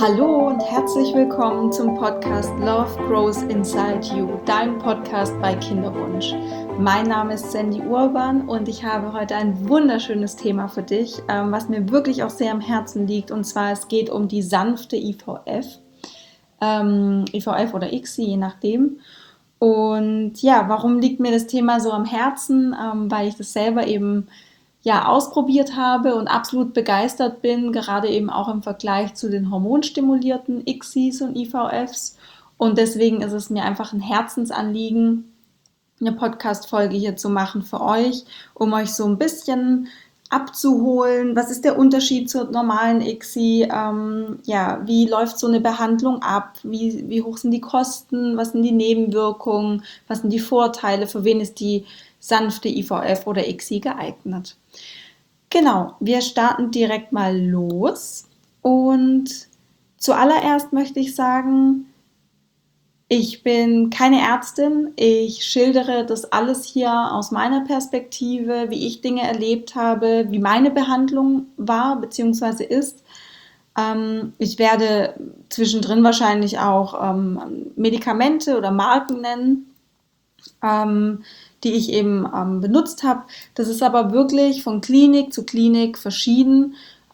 Hallo und herzlich willkommen zum Podcast Love Grows Inside You, dein Podcast bei Kinderwunsch. Mein Name ist Sandy Urban und ich habe heute ein wunderschönes Thema für dich, was mir wirklich auch sehr am Herzen liegt. Und zwar, es geht um die sanfte IVF, IVF oder ICSI, je nachdem. Und ja, warum liegt mir das Thema so am Herzen? Weil ich das selber eben ausprobiert habe und absolut begeistert bin, gerade eben auch im Vergleich zu den hormonstimulierten ICSIs und IVFs. Und deswegen ist es mir einfach ein Herzensanliegen, eine Podcast-Folge hier zu machen für euch, um euch so ein bisschen abzuholen. Was ist der Unterschied zur normalen ICSI? Wie läuft so eine Behandlung ab? Wie hoch sind die Kosten? Was sind die Nebenwirkungen? Was sind die Vorteile? Für wen ist die sanfte IVF oder ICSI geeignet? Genau, wir starten direkt mal los. Und zuallererst möchte ich sagen, ich bin keine Ärztin. Ich schildere das alles hier aus meiner Perspektive, wie ich Dinge erlebt habe, wie meine Behandlung war bzw. ist. Ich werde zwischendrin wahrscheinlich auch Medikamente oder Marken nennen, die ich eben benutzt habe. Das ist aber wirklich von Klinik zu Klinik verschieden,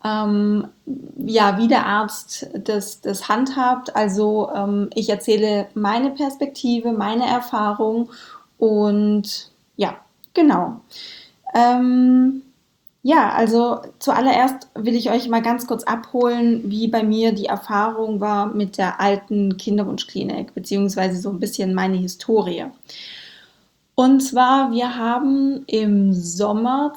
wie der Arzt das handhabt. Also ich erzähle meine Perspektive, meine Erfahrung und ja, genau. Also zuallererst will ich euch mal ganz kurz abholen, wie bei mir die Erfahrung war mit der alten Kinderwunschklinik, beziehungsweise so ein bisschen meine Historie. Und zwar, wir haben im Sommer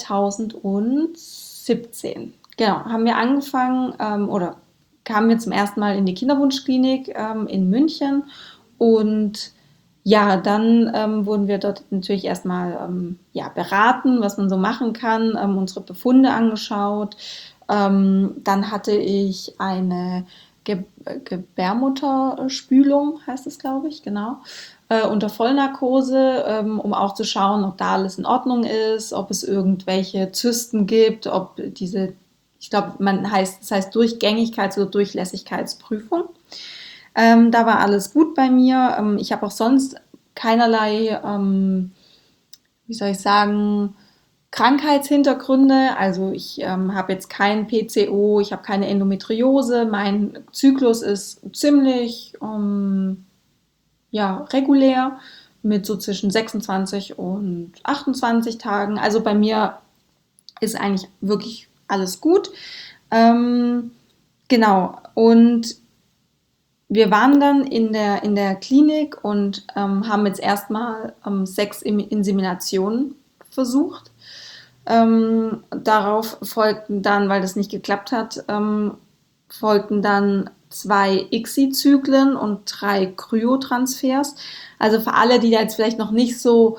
2017, genau, haben wir angefangen oder kamen wir zum ersten Mal in die Kinderwunschklinik in München. Und ja, dann wurden wir dort natürlich erstmal beraten, was man so machen kann, unsere Befunde angeschaut. Dann hatte ich eine Gebärmutterspülung, heißt es, glaube ich, genau, unter Vollnarkose, um auch zu schauen, ob da alles in Ordnung ist, ob es irgendwelche Zysten gibt, ob diese, ich glaube, das heißt Durchgängigkeits- oder Durchlässigkeitsprüfung. Da war alles gut bei mir. Ich habe auch sonst keinerlei, wie soll ich sagen, Krankheitshintergründe. Also ich habe jetzt kein PCO, ich habe keine Endometriose. Mein Zyklus ist ziemlich regulär mit so zwischen 26 und 28 Tagen. Also bei mir ist eigentlich wirklich alles gut. Genau. Und wir waren dann in der Klinik und haben jetzt erstmal 6 Inseminationen versucht. Darauf folgten dann, weil das nicht geklappt hat, folgten dann 2 ICSI-Zyklen und 3 Kryotransfers. Also für alle, die da jetzt vielleicht noch nicht so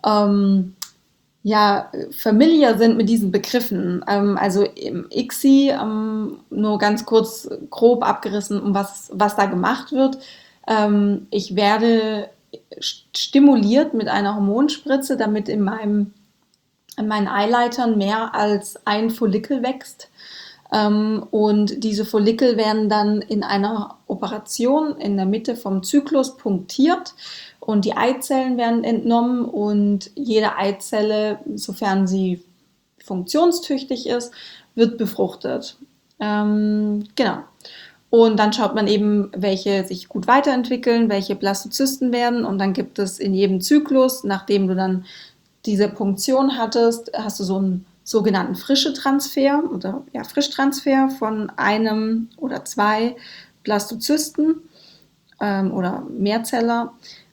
familiar sind mit diesen Begriffen. Also im ICSI, nur ganz kurz grob abgerissen, um was da gemacht wird. Ich werde stimuliert mit einer Hormonspritze, damit in meinen Eileitern mehr als ein Follikel wächst. Und diese Follikel werden dann in einer Operation in der Mitte vom Zyklus punktiert und die Eizellen werden entnommen und jede Eizelle, sofern sie funktionstüchtig ist, wird befruchtet. Genau. Und dann schaut man eben, welche sich gut weiterentwickeln, welche Blastozysten werden und dann gibt es in jedem Zyklus, nachdem du dann diese Punktion hattest, hast du so einen sogenannten Frischetransfer oder Frischtransfer von einem oder 2 Blastozysten oder Mehrzeller.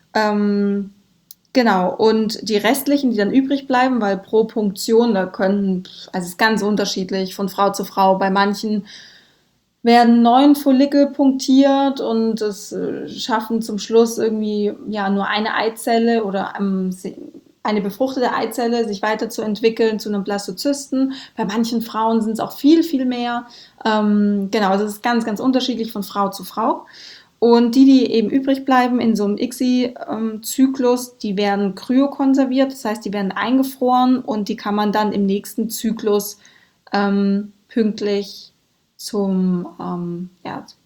Genau, und die restlichen, die dann übrig bleiben, weil pro Punktion, es ist ganz unterschiedlich von Frau zu Frau. Bei manchen werden 9 Follikel punktiert und es schaffen zum Schluss irgendwie nur eine Eizelle oder eine befruchtete Eizelle sich weiterzuentwickeln zu einem Blastozysten. Bei manchen Frauen sind es auch viel, viel mehr. Genau, also es ist ganz, ganz unterschiedlich von Frau zu Frau. Und die eben übrig bleiben in so einem ICSI-Zyklus, die werden kryokonserviert, das heißt, die werden eingefroren und die kann man dann im nächsten Zyklus pünktlich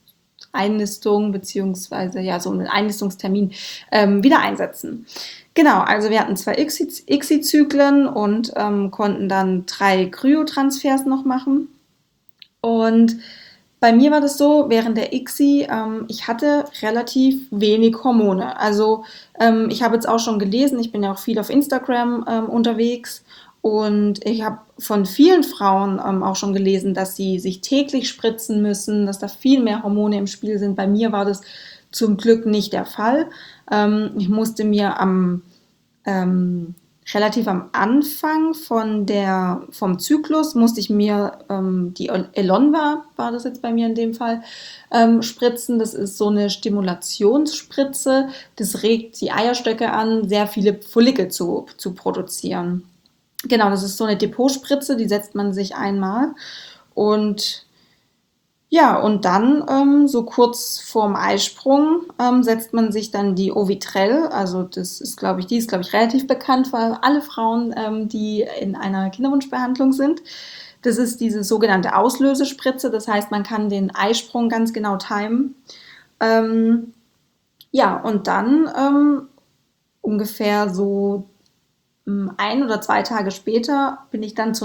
Einnistung beziehungsweise ja so einen Einnistungstermin wieder einsetzen. Genau, also wir hatten 2 ICSI-Zyklen und konnten dann 3 Kryotransfers noch machen. Und bei mir war das so, während der ICSI, ich hatte relativ wenig Hormone. Also ich habe jetzt auch schon gelesen, ich bin ja auch viel auf Instagram unterwegs und ich habe von vielen Frauen auch schon gelesen, dass sie sich täglich spritzen müssen, dass da viel mehr Hormone im Spiel sind. Bei mir war das zum Glück nicht der Fall. Ich musste mir ähm, relativ am Anfang vom Zyklus musste ich mir die Elonva, war das jetzt bei mir in dem Fall, spritzen. Das ist so eine Stimulationsspritze. Das regt die Eierstöcke an, sehr viele Follikel zu produzieren. Genau, das ist so eine Depotspritze, die setzt man sich einmal. Und ja, und dann so kurz vorm Eisprung setzt man sich dann die Ovitrell. Also die ist, glaube ich, relativ bekannt für alle Frauen, die in einer Kinderwunschbehandlung sind. Das ist diese sogenannte Auslösespritze. Das heißt, man kann den Eisprung ganz genau timen. Ähm, ja, und dann ungefähr so 1 oder 2 Tage später bin ich dann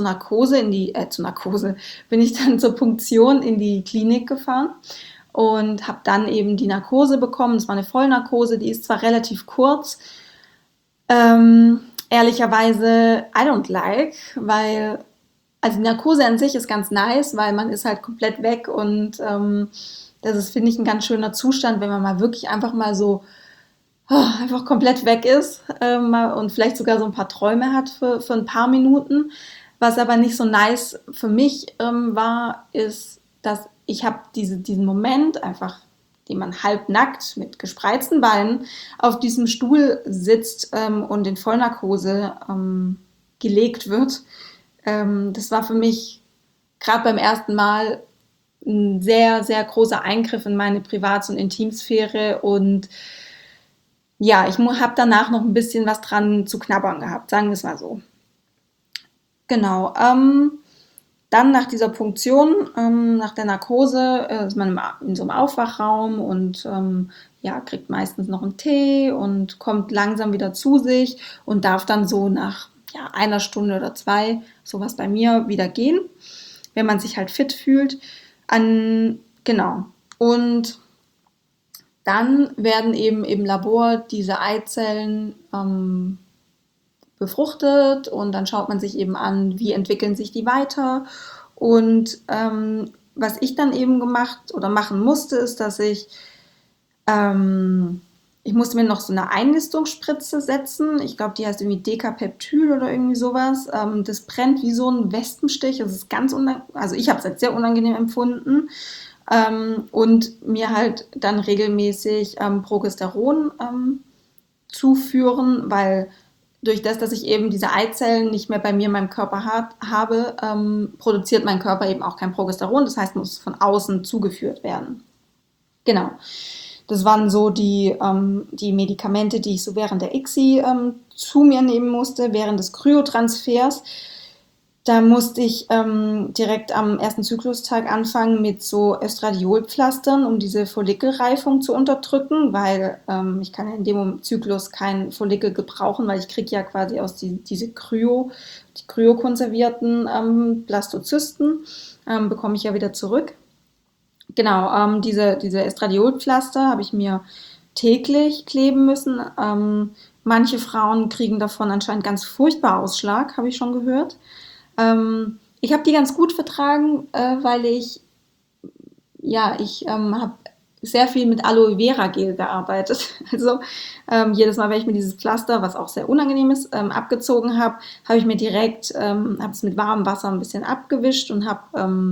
bin ich dann zur Punktion in die Klinik gefahren und habe dann eben die Narkose bekommen. Das war eine Vollnarkose, die ist zwar relativ kurz, ehrlicherweise I don't like, weil also die Narkose an sich ist ganz nice, weil man ist halt komplett weg und das ist, finde ich, ein ganz schöner Zustand, wenn man mal wirklich einfach mal so einfach komplett weg ist und vielleicht sogar so ein paar Träume hat für ein paar Minuten. Was aber nicht so nice für mich war, ist, dass ich habe diesen Moment einfach, den man halbnackt mit gespreizten Beinen auf diesem Stuhl sitzt und in Vollnarkose gelegt wird. Das war für mich gerade beim ersten Mal ein sehr, sehr großer Eingriff in meine Privats- und Intimsphäre und ja, ich habe danach noch ein bisschen was dran zu knabbern gehabt, sagen wir es mal so. Genau. Dann nach dieser Punktion, nach der Narkose, ist man in so einem Aufwachraum und ja, kriegt meistens noch einen Tee und kommt langsam wieder zu sich und darf dann so nach ja, 1 Stunde oder 2, sowas bei mir, wieder gehen, wenn man sich halt fit fühlt. Genau. Und dann werden eben im Labor diese Eizellen befruchtet und dann schaut man sich eben an, wie entwickeln sich die weiter. Und was ich dann eben gemacht oder machen musste, ist, dass ich musste mir noch so eine Einnistungsspritze setzen. Ich glaube, die heißt irgendwie Decapeptyl oder irgendwie sowas. Das brennt wie so ein Wespenstich. Das ist ganz unangenehm. Also ich habe es als sehr unangenehm empfunden. Und mir halt dann regelmäßig Progesteron zuführen, weil durch das, dass ich eben diese Eizellen nicht mehr bei mir in meinem Körper habe, produziert mein Körper eben auch kein Progesteron. Das heißt, muss von außen zugeführt werden. Genau. Das waren so die Medikamente, die ich so während der ICSI zu mir nehmen musste, während des Kryotransfers. Da musste ich direkt am ersten Zyklustag anfangen mit so Östradiolpflastern, um diese Follikelreifung zu unterdrücken, weil ich kann ja in dem Zyklus kein Follikel gebrauchen, weil ich kriege ja quasi aus die kryokonservierten Blastozysten, bekomme ich ja wieder zurück. Genau, diese Estradiolpflaster habe ich mir täglich kleben müssen. Manche Frauen kriegen davon anscheinend ganz furchtbar Ausschlag, habe ich schon gehört. Ich habe die ganz gut vertragen, weil ich habe sehr viel mit Aloe Vera Gel gearbeitet. Also jedes Mal, wenn ich mir dieses Pflaster, was auch sehr unangenehm ist, abgezogen habe, habe ich mir direkt, habe es mit warmem Wasser ein bisschen abgewischt und habe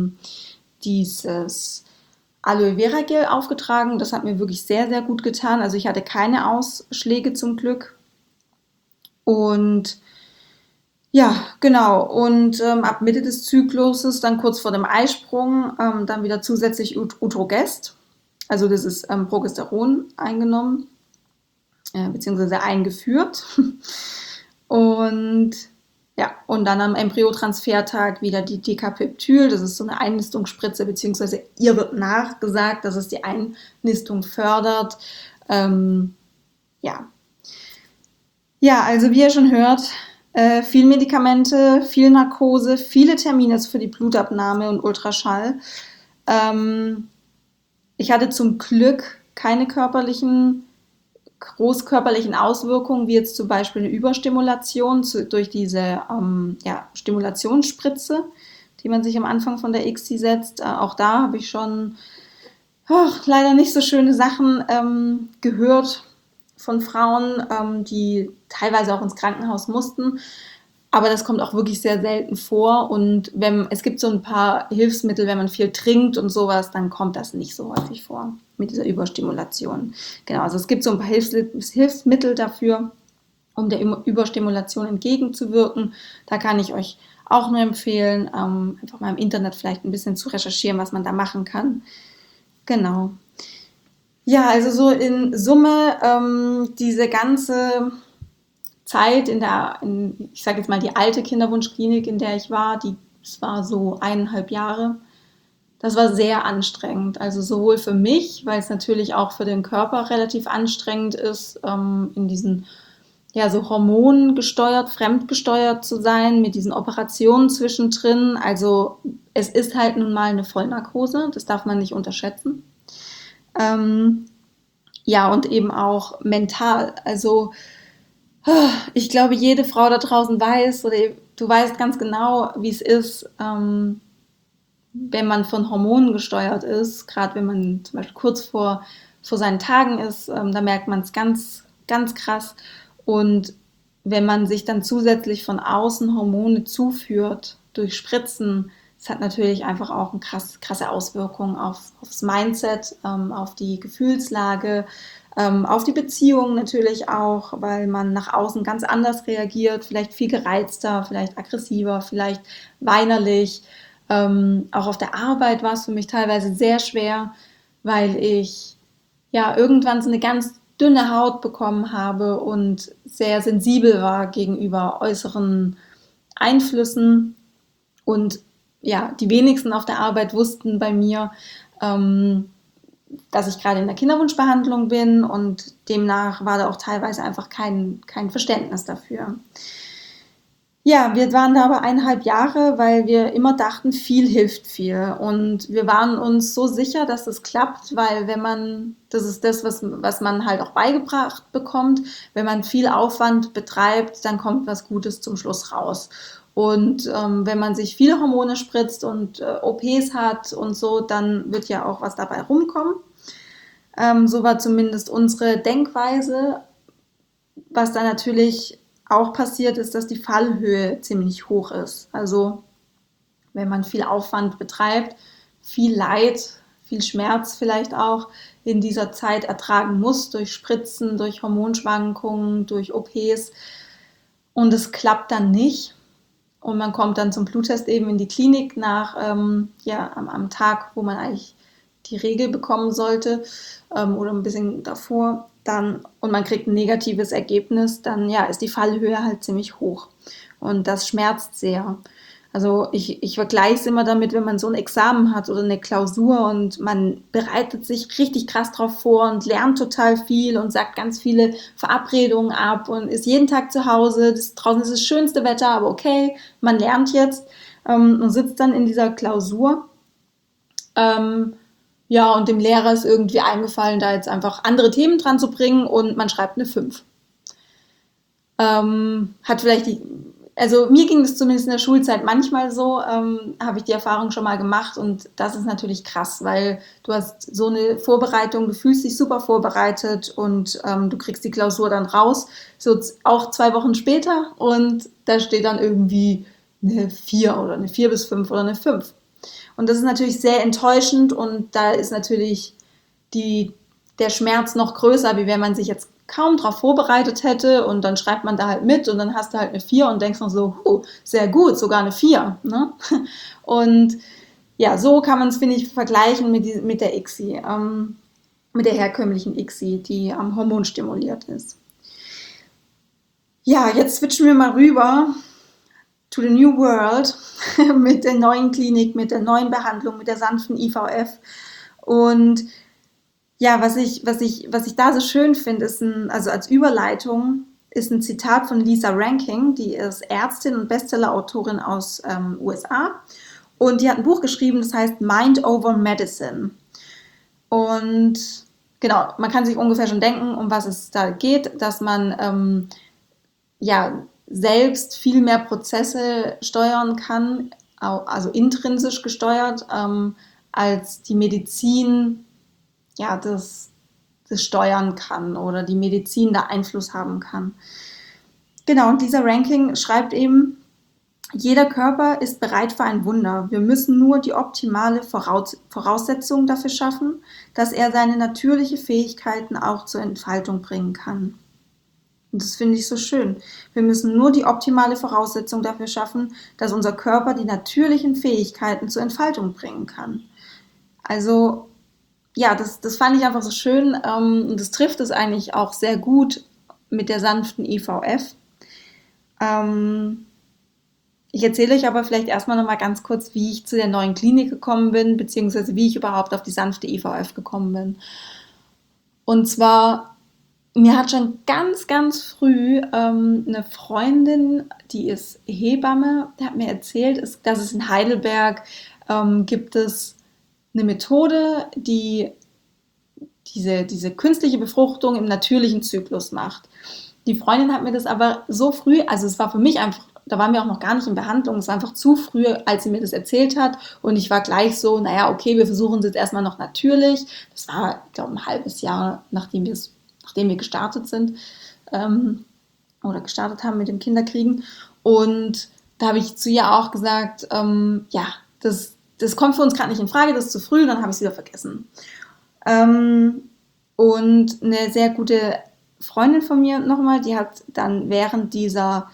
dieses Aloe Vera Gel aufgetragen. Das hat mir wirklich sehr, sehr gut getan. Also ich hatte keine Ausschläge zum Glück. Und ja, genau. Und ab Mitte des Zykluses, dann kurz vor dem Eisprung, dann wieder zusätzlich Utrogest. Also das ist Progesteron eingenommen, beziehungsweise eingeführt. Und Ja, und dann am Embryotransfertag wieder die Decapeptyl, das ist so eine Einnistungsspritze, beziehungsweise ihr wird nachgesagt, dass es die Einnistung fördert. Ja. Ja, also wie ihr schon hört, viel Medikamente, viel Narkose, viele Termine für die Blutabnahme und Ultraschall. Ich hatte zum Glück keine großkörperlichen Auswirkungen, wie jetzt zum Beispiel eine Überstimulation durch diese Stimulationsspritze, die man sich am Anfang von der ICSI setzt. Auch da habe ich schon leider nicht so schöne Sachen gehört von Frauen, die teilweise auch ins Krankenhaus mussten. Aber das kommt auch wirklich sehr selten vor. Und es gibt so ein paar Hilfsmittel, wenn man viel trinkt und sowas, dann kommt das nicht so häufig vor mit dieser Überstimulation. Genau, also es gibt so ein paar Hilfsmittel dafür, um der Überstimulation entgegenzuwirken. Da kann ich euch auch nur empfehlen, einfach mal im Internet vielleicht ein bisschen zu recherchieren, was man da machen kann. Genau. Ja, also so in Summe diese ganze Zeit ich sage jetzt mal die alte Kinderwunschklinik, in der ich war, das war so 1,5 Jahre. Das war sehr anstrengend. Also sowohl für mich, weil es natürlich auch für den Körper relativ anstrengend ist, in diesen so hormongesteuert, fremdgesteuert zu sein, mit diesen Operationen zwischendrin. Also es ist halt nun mal eine Vollnarkose, das darf man nicht unterschätzen. Und eben auch mental. Also ich glaube, jede Frau da draußen weiß, oder du weißt ganz genau, wie es ist, wenn man von Hormonen gesteuert ist, gerade wenn man zum Beispiel kurz vor seinen Tagen ist, da merkt man es ganz, ganz krass. Und wenn man sich dann zusätzlich von außen Hormone zuführt durch Spritzen, das hat natürlich einfach auch eine krasse Auswirkung aufs Mindset, auf die Gefühlslage, auf die Beziehung natürlich auch, weil man nach außen ganz anders reagiert, vielleicht viel gereizter, vielleicht aggressiver, vielleicht weinerlich. Auch auf der Arbeit war es für mich teilweise sehr schwer, weil ich irgendwann so eine ganz dünne Haut bekommen habe und sehr sensibel war gegenüber äußeren Einflüssen. Und die wenigsten auf der Arbeit wussten bei mir, dass ich gerade in der Kinderwunschbehandlung bin, und demnach war da auch teilweise einfach kein Verständnis dafür. Ja, wir waren da aber 1,5 Jahre, weil wir immer dachten, viel hilft viel. Und wir waren uns so sicher, dass es klappt, weil das ist das, was man halt auch beigebracht bekommt, wenn man viel Aufwand betreibt, dann kommt was Gutes zum Schluss raus. Und wenn man sich viele Hormone spritzt und OPs hat und so, dann wird ja auch was dabei rumkommen. So war zumindest unsere Denkweise. Was dann natürlich auch passiert, ist, dass die Fallhöhe ziemlich hoch ist. Also wenn man viel Aufwand betreibt, viel Leid, viel Schmerz vielleicht auch in dieser Zeit ertragen muss, durch Spritzen, durch Hormonschwankungen, durch OPs, und es klappt dann nicht. Und man kommt dann zum Bluttest eben in die Klinik am Tag, wo man eigentlich die Regel bekommen sollte, oder ein bisschen davor, und man kriegt ein negatives Ergebnis, dann ist die Fallhöhe halt ziemlich hoch. Und das schmerzt sehr. Also ich vergleiche es immer damit, wenn man so ein Examen hat oder eine Klausur und man bereitet sich richtig krass drauf vor und lernt total viel und sagt ganz viele Verabredungen ab und ist jeden Tag zu Hause. Draußen ist das schönste Wetter, aber okay, man lernt jetzt und sitzt dann in dieser Klausur. Und dem Lehrer ist irgendwie eingefallen, da jetzt einfach andere Themen dran zu bringen, und man schreibt eine 5. Also mir ging das zumindest in der Schulzeit manchmal so, habe ich die Erfahrung schon mal gemacht, und das ist natürlich krass, weil du hast so eine Vorbereitung, du fühlst dich super vorbereitet und du kriegst die Klausur dann raus, so auch 2 Wochen später, und da steht dann irgendwie eine 4 oder eine 4 bis 5 oder eine 5. Und das ist natürlich sehr enttäuschend, und da ist natürlich der Schmerz noch größer, wie wenn man sich jetzt kaum darauf vorbereitet hätte, und dann schreibt man da halt mit und dann hast du halt eine 4 und denkst noch so, sehr gut, sogar eine 4. Ne? Und so kann man es, finde ich, vergleichen mit der ICSI, mit der herkömmlichen ICSI, die am Hormon stimuliert ist. Ja, jetzt switchen wir mal rüber to the new world mit der neuen Klinik, mit der neuen Behandlung, mit der sanften IVF. Und ja, was ich da so schön finde, ist also als Überleitung, ist ein Zitat von Lisa Rankin, die ist Ärztin und Bestsellerautorin aus USA. Und die hat ein Buch geschrieben, das heißt Mind over Medicine. Und genau, man kann sich ungefähr schon denken, um was es da geht, dass man selbst viel mehr Prozesse steuern kann, also intrinsisch gesteuert, als die Medizin das steuern kann oder die Medizin da Einfluss haben kann. Genau, und dieser Ranking schreibt eben, jeder Körper ist bereit für ein Wunder. Wir müssen nur die optimale Voraussetzung dafür schaffen, dass er seine natürlichen Fähigkeiten auch zur Entfaltung bringen kann. Und das finde ich so schön. Wir müssen nur die optimale Voraussetzung dafür schaffen, dass unser Körper die natürlichen Fähigkeiten zur Entfaltung bringen kann. Also ja, das fand ich einfach so schön und das trifft es eigentlich auch sehr gut mit der sanften IVF. Ich erzähle euch aber vielleicht erstmal nochmal ganz kurz, wie ich zu der neuen Klinik gekommen bin, beziehungsweise wie ich überhaupt auf die sanfte IVF gekommen bin. Und zwar, mir hat schon ganz, ganz früh eine Freundin, die ist Hebamme, die hat mir erzählt, dass es in Heidelberg gibt es eine Methode, die diese künstliche Befruchtung im natürlichen Zyklus macht. Die Freundin hat mir das aber so früh, also es war für mich einfach, da waren wir auch noch gar nicht in Behandlung, es war einfach zu früh, als sie mir das erzählt hat und ich war gleich so, naja, okay, wir versuchen es jetzt erstmal noch natürlich. Das war, ich glaube, ein halbes Jahr, nachdem wir gestartet sind oder gestartet haben mit dem Kinderkriegen. Und da habe ich zu ihr auch gesagt, das kommt für uns gerade nicht in Frage, das ist zu früh, dann habe ich es wieder vergessen. Und eine sehr gute Freundin von mir nochmal, die hat dann während dieser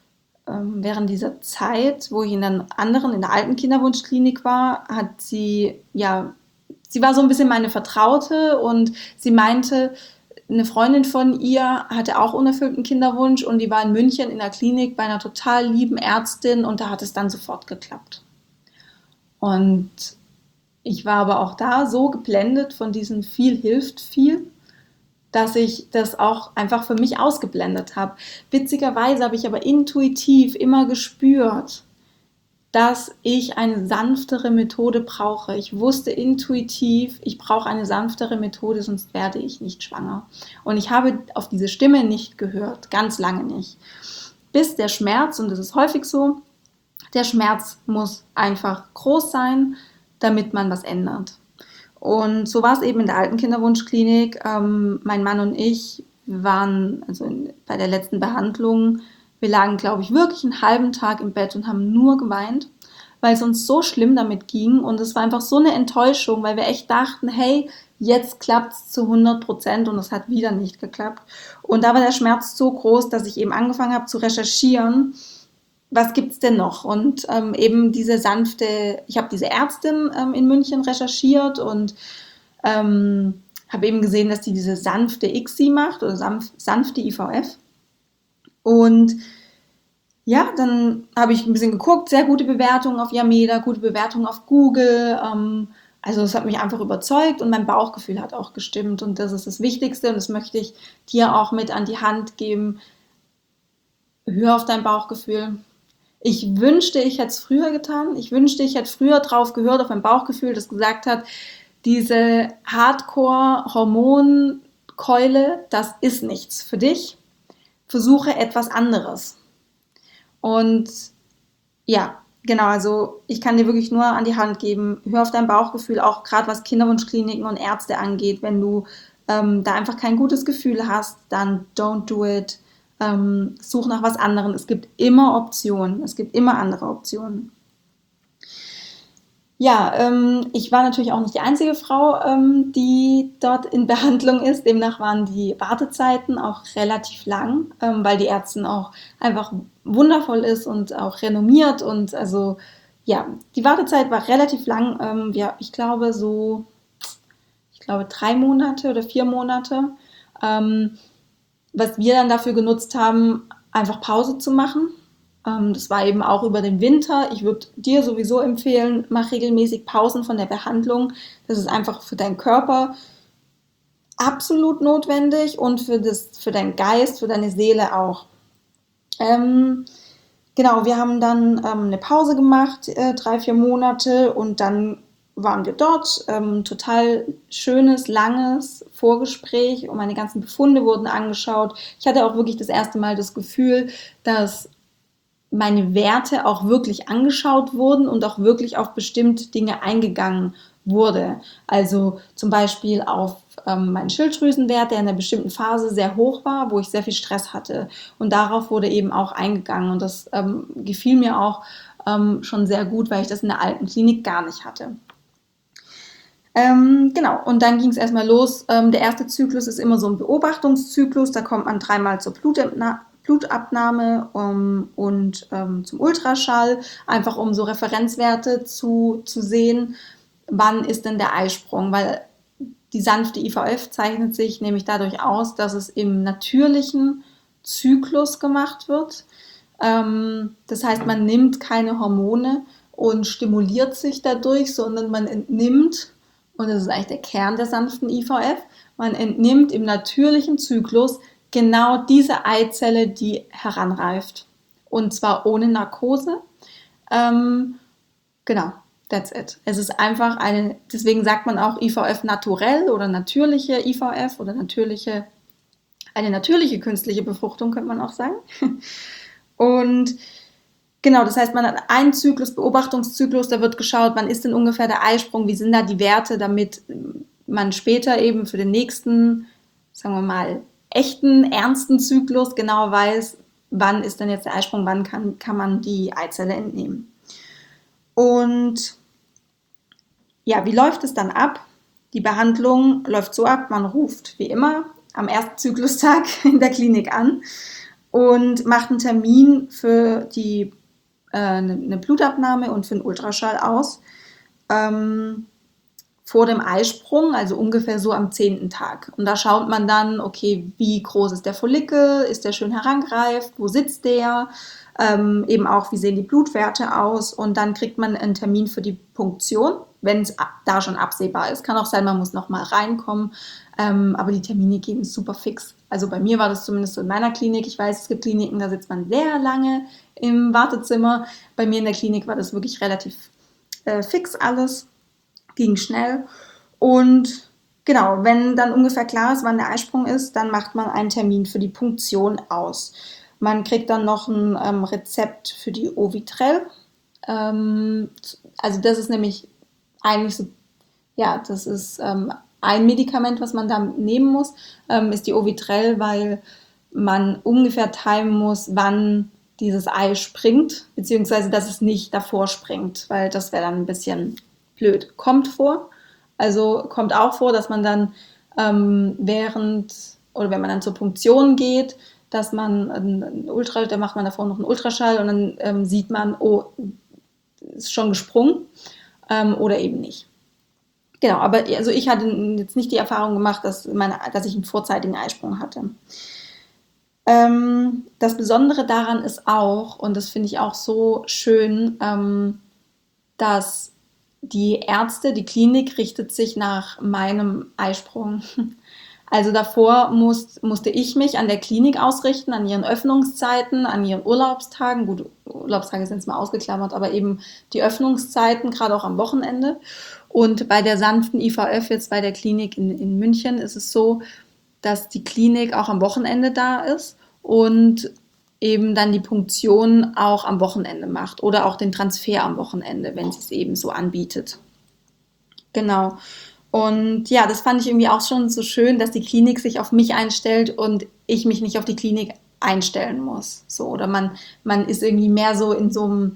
Zeit, wo ich in der alten Kinderwunschklinik war, sie war so ein bisschen meine Vertraute und sie meinte, eine Freundin von ihr hatte auch unerfüllten Kinderwunsch und die war in München in der Klinik bei einer total lieben Ärztin und da hat es dann sofort geklappt. Und ich war aber auch da so geblendet von diesem viel hilft viel, dass ich das auch einfach für mich ausgeblendet habe. Witzigerweise habe ich aber intuitiv immer gespürt, dass ich eine sanftere Methode brauche. Ich wusste intuitiv, ich brauche eine sanftere Methode, sonst werde ich nicht schwanger. Und ich habe auf diese Stimme nicht gehört, ganz lange nicht. Bis der Schmerz, und das ist häufig so, der Schmerz muss einfach groß sein, damit man was ändert. Und so war es eben in der alten Kinderwunschklinik. Mein Mann und ich waren bei der letzten Behandlung, wir lagen, glaube ich, wirklich einen halben Tag im Bett und haben nur geweint, weil es uns so schlimm damit ging. Und es war einfach so eine Enttäuschung, weil wir echt dachten, hey, jetzt klappt es zu 100% und es hat wieder nicht geklappt. Und da war der Schmerz so groß, dass ich eben angefangen habe zu recherchieren, was gibt's denn noch? Und eben ich habe diese Ärztin in München recherchiert und habe eben gesehen, dass die diese sanfte ICSI macht oder sanfte IVF. Und ja, dann habe ich ein bisschen geguckt, sehr gute Bewertungen auf Yameda, gute Bewertungen auf Google. Also es hat mich einfach überzeugt und mein Bauchgefühl hat auch gestimmt und das ist das Wichtigste und das möchte ich dir auch mit an die Hand geben. Hör auf dein Bauchgefühl. Ich wünschte, ich hätte es früher getan. Ich wünschte, ich hätte früher drauf gehört, auf mein Bauchgefühl, das gesagt hat, diese Hardcore-Hormonkeule, das ist nichts für dich. Versuche etwas anderes. Und ja, genau, also ich kann dir wirklich nur an die Hand geben, hör auf dein Bauchgefühl, auch gerade was Kinderwunschkliniken und Ärzte angeht. Wenn du da einfach kein gutes Gefühl hast, dann don't do it. Such nach was anderem. Es gibt immer Optionen. Es gibt immer andere Optionen. Ja, ich war natürlich auch nicht die einzige Frau, die dort in Behandlung ist. Demnach waren die Wartezeiten auch relativ lang, weil die Ärztin auch einfach wundervoll ist und auch renommiert. Und also ja, die Wartezeit war relativ lang. Ich glaube 3 Monate oder 4 Monate. Was wir dann dafür genutzt haben, einfach Pause zu machen. Das war eben auch über den Winter. Ich würde dir sowieso empfehlen, mach regelmäßig Pausen von der Behandlung. Das ist einfach für deinen Körper absolut notwendig und für deinen Geist, für deine Seele auch. Ähm, genau, wir haben dann eine Pause gemacht, 3, 4 Monate, und dann waren wir dort. Total schönes, langes Vorgespräch und meine ganzen Befunde wurden angeschaut. Ich hatte auch wirklich das erste Mal das Gefühl, dass meine Werte auch wirklich angeschaut wurden und auch wirklich auf bestimmte Dinge eingegangen wurde. Also zum Beispiel auf meinen Schilddrüsenwert, der in einer bestimmten Phase sehr hoch war, wo ich sehr viel Stress hatte. Und darauf wurde eben auch eingegangen. Und das gefiel mir auch schon sehr gut, weil ich das in der alten Klinik gar nicht hatte. Genau, und dann ging es erstmal los. Der erste Zyklus ist immer so ein Beobachtungszyklus. Da kommt man 3-mal zur Blutabnahme und zum Ultraschall, einfach um so Referenzwerte zu sehen, wann ist denn der Eisprung, weil die sanfte IVF zeichnet sich nämlich dadurch aus, dass es im natürlichen Zyklus gemacht wird. Das heißt, man nimmt keine Hormone und stimuliert sich dadurch, sondern man entnimmt, und das ist eigentlich der Kern der sanften IVF, man entnimmt im natürlichen Zyklus genau diese Eizelle, die heranreift. Und zwar ohne Narkose. Genau, that's it. Es ist einfach deswegen sagt man auch IVF naturell oder natürliche IVF oder eine natürliche künstliche Befruchtung, könnte man auch sagen. Und genau, das heißt, man hat einen Zyklus, Beobachtungszyklus, da wird geschaut, wann ist denn ungefähr der Eisprung, wie sind da die Werte, damit man später eben für den nächsten, sagen wir mal, echten, ernsten Zyklus genau weiß, wann ist denn jetzt der Eisprung, wann kann man die Eizelle entnehmen. Und ja, wie läuft es dann ab? Die Behandlung läuft so ab, man ruft wie immer am ersten Zyklustag in der Klinik an und macht einen Termin für eine Blutabnahme und für einen Ultraschall aus. Vor dem Eisprung, also ungefähr so am 10. Tag. Und da schaut man dann, okay, wie groß ist der Follikel, ist der schön herangereift, wo sitzt der, eben auch, wie sehen die Blutwerte aus, und dann kriegt man einen Termin für die Punktion, wenn es da schon absehbar ist. Kann auch sein, man muss nochmal reinkommen, aber die Termine gehen super fix. Also bei mir war das zumindest so in meiner Klinik. Ich weiß, es gibt Kliniken, da sitzt man sehr lange im Wartezimmer. Bei mir in der Klinik war das wirklich relativ fix alles. Ging schnell. Und genau, wenn dann ungefähr klar ist, wann der Eisprung ist, dann macht man einen Termin für die Punktion aus. Man kriegt dann noch ein Rezept für die Ovitrel. Also das ist nämlich eigentlich so, ja, das ist ein Medikament, was man da nehmen muss, ist die Ovitrel, weil man ungefähr timen muss, wann dieses Ei springt, beziehungsweise dass es nicht davor springt, weil das wäre dann ein bisschen blöd. Kommt vor, also kommt auch vor, dass man dann oder wenn man dann zur Punktion geht, dass man da macht man davor noch einen Ultraschall und dann sieht man, oh, ist schon gesprungen oder eben nicht. Genau, aber also ich hatte jetzt nicht die Erfahrung gemacht, dass ich einen vorzeitigen Eisprung hatte. Das Besondere daran ist auch, und das finde ich auch so schön, dass die Klinik richtet sich nach meinem Eisprung. Also davor musste ich mich an der Klinik ausrichten, an ihren Öffnungszeiten, an ihren Urlaubstagen. Gut, Urlaubstage sind jetzt mal ausgeklammert, aber eben die Öffnungszeiten, gerade auch am Wochenende. Und bei der sanften IVF jetzt bei der Klinik in München ist es so, dass die Klinik auch am Wochenende da ist und eben dann die Punktion auch am Wochenende macht oder auch den Transfer am Wochenende, wenn sie es eben so anbietet. Genau. Und ja, das fand ich irgendwie auch schon so schön, dass die Klinik sich auf mich einstellt und ich mich nicht auf die Klinik einstellen muss. So, oder man ist irgendwie mehr so in so einem,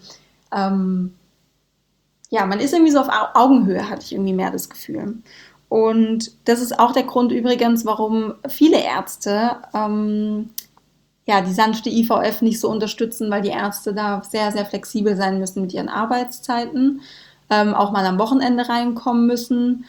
ja, man ist irgendwie so auf Augenhöhe, hatte ich irgendwie mehr das Gefühl. Und das ist auch der Grund übrigens, warum viele Ärzte ja, die sanfte IVF nicht so unterstützen, weil die Ärzte da sehr, sehr flexibel sein müssen mit ihren Arbeitszeiten, auch mal am Wochenende reinkommen müssen.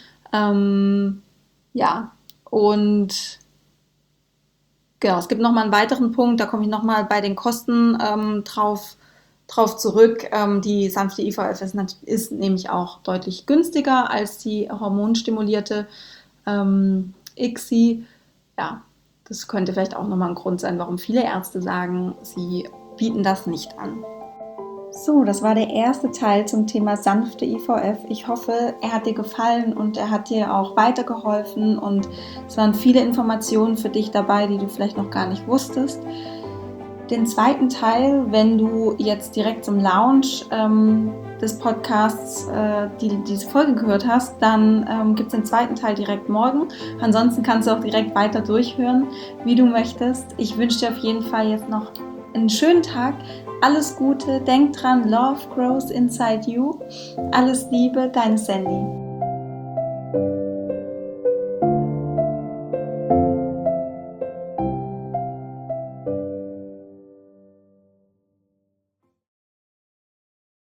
Ja, und genau, es gibt nochmal einen weiteren Punkt, da komme ich nochmal bei den Kosten drauf drauf zurück. Die sanfte IVF ist nämlich auch deutlich günstiger als die hormonstimulierte ICSI. Ja, das könnte vielleicht auch nochmal ein Grund sein, warum viele Ärzte sagen, sie bieten das nicht an. So, das war der erste Teil zum Thema sanfte IVF. Ich hoffe, er hat dir gefallen und er hat dir auch weitergeholfen und es waren viele Informationen für dich dabei, die du vielleicht noch gar nicht wusstest. Den zweiten Teil, wenn du jetzt direkt zum Launch des Podcasts diese Folge gehört hast, dann gibt es den zweiten Teil direkt morgen. Ansonsten kannst du auch direkt weiter durchhören, wie du möchtest. Ich wünsche dir auf jeden Fall jetzt noch einen schönen Tag. Alles Gute, denk dran, Love grows inside you. Alles Liebe, deine Sandy.